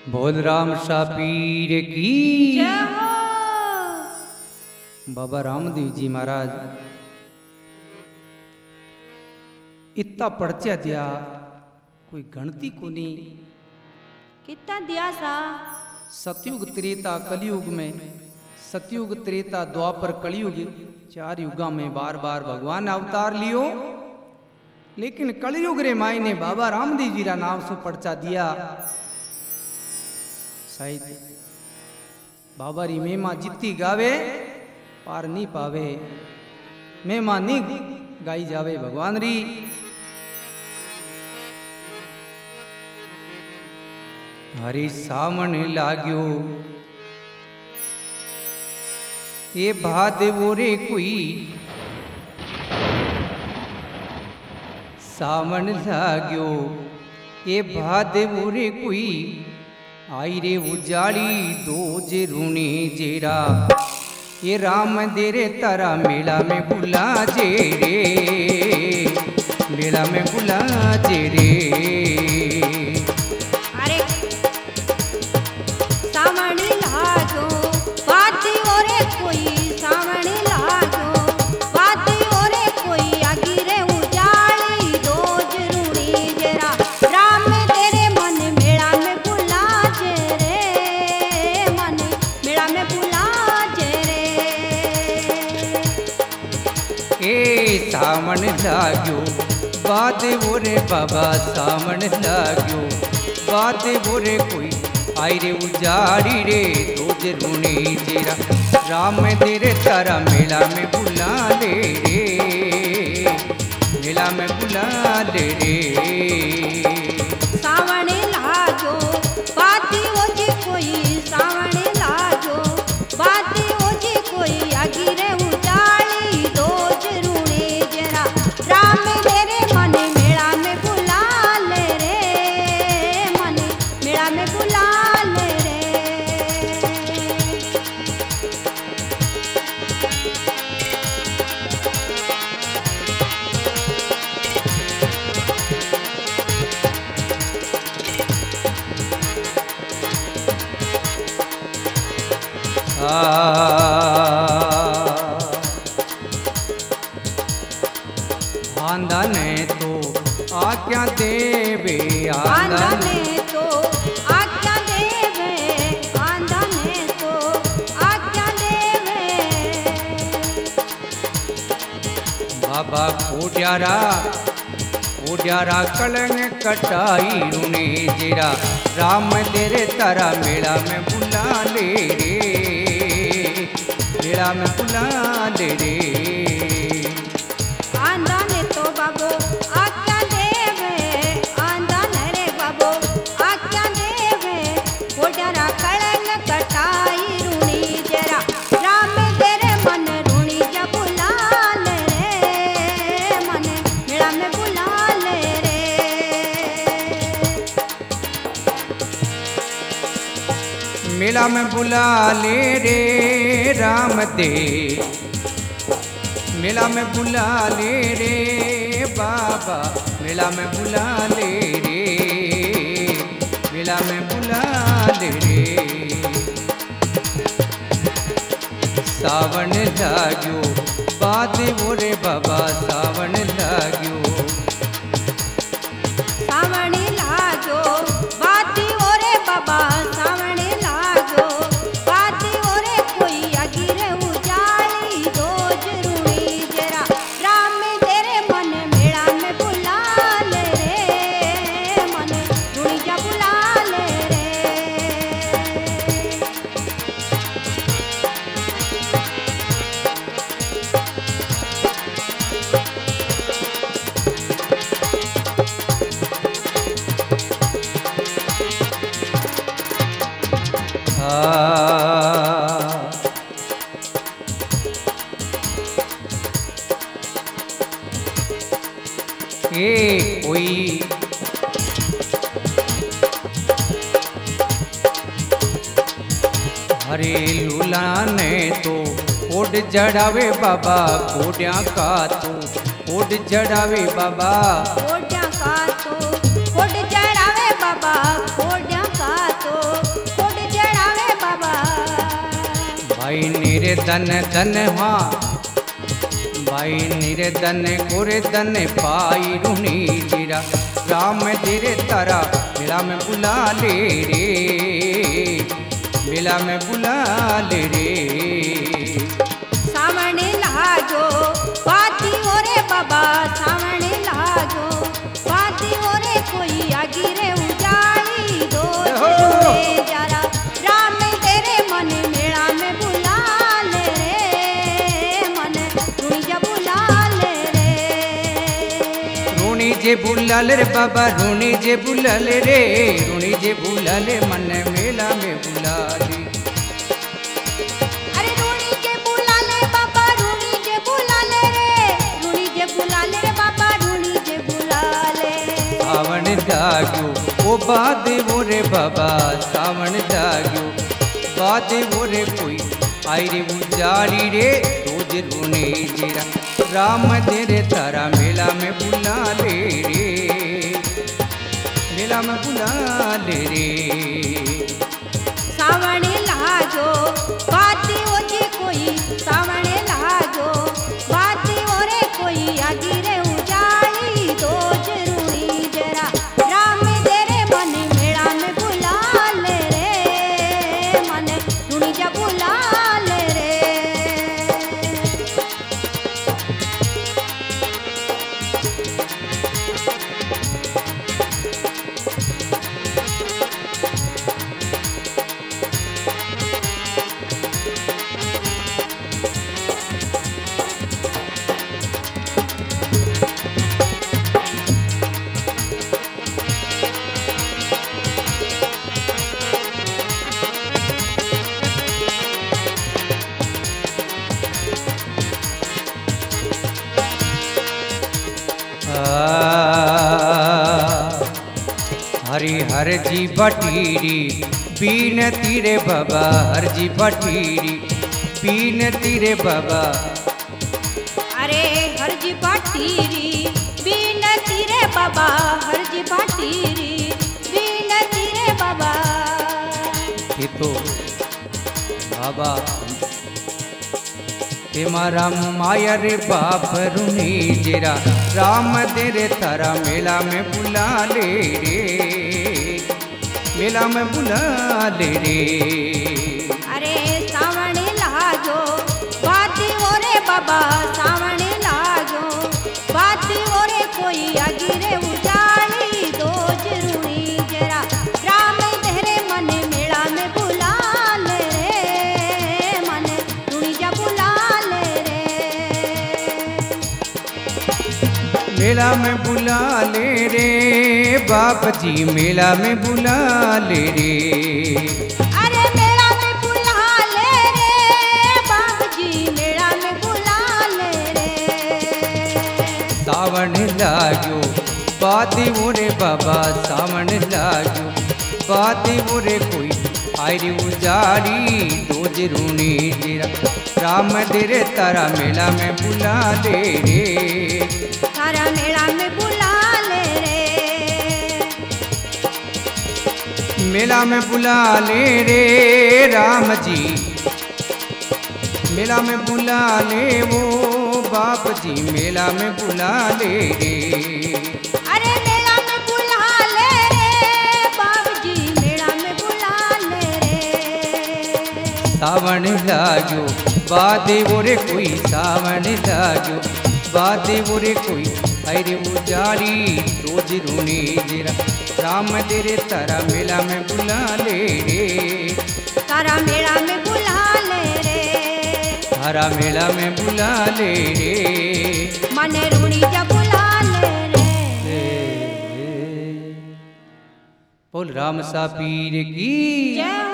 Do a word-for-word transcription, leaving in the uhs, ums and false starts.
बोल राम शाह पीर की जय हो। बाबा रामदेव जी महाराज इतना पर्चा दिया कोई गणती को नहीं। कितना दिया सा? सतयुग त्रेता कलयुग में, सतयुग त्रेता द्वापर कलयुग चार युगा में बार बार भगवान अवतार लियो, लेकिन कलयुग रे माई ने बाबा रामदेव जी रा नाम सो पर्चा दिया। शायद बाबा री मेमा जितती गावे पार नहीं पावे, मेमा नहीं गाई जावे भगवान री। हरी सामन लाग्यो ये भाद बोरे कोई, सामन लाग्यो ये भाद बोरे कोई, आई रे उजाड़ी दो जे रूनी जेरा, ये राम देरे तारा मेला में बुला जे रे, मेला में बुला जे रे। अरे सावणी लागो बाती ओरे कोई, सावणी लागो बाती ओरे कोई, आगी रे उजाड़ी दो जरूरी जरा, राम तेरे मन मेला में बुला जे रे, मन मेला में बुला जे रे। ए सामन लाग्यो बात बोरे बाबा, सामन लाग्यो बात बोरे कोई, आई रे उजाड़ी रे दो जरूनी जेरा, राम तेरे तारा मेला में बुला ले रे, मेला में बुला ले रे। सावणी लागो बाती ओजी कोई, सावणी लागो बाती ओजी कोई, आगी रे उजाड़ी दो जरूरी जरा, राम तेरे मन मेला में बुला ले रे, मन मेला में बुला ले रे। आंधा ने तो आज्ञा देवे, आंधा ने तो आज्ञा देवे, आंधा ने तो आज्ञा देवे। बाबा कोड्यारा कोड्यारा कलंग कटाई रूने जेरा, राम तेरे तारा मेला में बुला ले रे, मेला में बुला ले रे। आंधा ने तो बाबो आज्ञा देवे, आंधा ने रे बाबो आज्ञा देवे, कोड्यारा कलंग कटाई रूनी जरा, राम तेरे मन रूनी जा बुला ले रे, मन मेला में बुला ले रे। मेला में बुला ले रे राम दे, मेला में बुला ले रे बाबा, मेला में बुला ले रे, मेला में बुला ले रे। सावन लाग्यो बात बोरे बाबा, सावन लाग्यो सावणी लागो बाती ओरे बाबा, सावणी लागो बाती ओरे कोई, आगी रे उजाड़ी दो जरूरी जरा, राम तेरे मन मेला में बुला ले रे, मन रूणी जा बुला ले रे। ए कोई हरे लूला ने तो कोड जड़ावे बाबा, कोड्या का तो कोड जड़ावे बाबा, कोड्या का तो कोड जड़ावे बाबा, कोड्या का तो निर्धन धन हाँ भाई निर्धन कोरे धन पाई रुनी जीरा राम तेरे तारा मेला में बुला ले रे मेला में बुला ले रे सावण लागो बाती ओरे बाबा सावण लागो बाती ओरे कोई आगी रे उजाली दो रे जरा राम तेरे मन मेला में बुला ले रे मन रुणी जा बुला ले रे रुणी जे बुला ले रे बाबा रुणी जे बुला ले रे रुणी जे बुला ले मन मेला में बुला ले अरे रुणी जे बुला ले बाबा रुणी जे बुला ले रे रुणी जे बुला ले रे बाबा रुणी जे बुला ले सावण जाग्यो ओ बादे बोरे बाबा सावण जाग्यो बादे बोरे कोई आई रे उजाड़ी रे रोज रोने जेरा राम तेरे तारा मेला में बुला ले रे मेला में बुला ले रे सावण लागो बाती ओजी कोई सावण लागो बाती ओरे कोई आगी रे उजाली दो जरूरी जरा राम तेरे मन मेला में बुला ले रे मन रुणी जा बुला ले रे हरि हर जी बटीरी बीन तीरे बाबा हर जी बटीरी बीन तीरे बाबा अरे हरजी पाटीरी बीन तीरे बाबा हरजी पाटीरी बीन तीरे बाबा ये तो बाबा ते मारा माया रे बाप रुनी जेरा राम तेरे तारा मेला में बुला ले रे मेला में बुला ले रे अरे सावण लागो बाती ओरे बाबा सावण लागो बाती ओरे कोई आगी रे उजाली दो जरूरी जरा राम तेरे मन मेला में बुला ले रे मन रुणी जा बुला ले रे मेला में बुला ले रे बाप जी मेला में बुला ले रे अरे मेला में बुला ले रे बाप जी मेला में बुला ले रे सावण लाग्यो बाती ओरे बाबा सावण लाग्यो बाती ओरे कोई आई रे उजाड़ी दोज रूनी जीरा राम तेरे तारा मेला में बुला ले रे तारा मेला में बुला ले रे मेला में बुला ले रे राम जी मेला में बुला ले वो बाप जी मेला में बुला ले रे अरे मेला में बुला ले रे बाप जी मेला में बुला ले रे सावण लाग्यो बादे ओरे कोई सावण लाग्यो बादे ओरे कोई अरे उजाड़ी रोज रूनी जेरा राम तेरे तारा मेला में बुला ले रे तारा मेला में बुला ले रे तारा मेला में बुला ले रे मन रूणी जा बुला ले रे बोल राम सा पीर की जय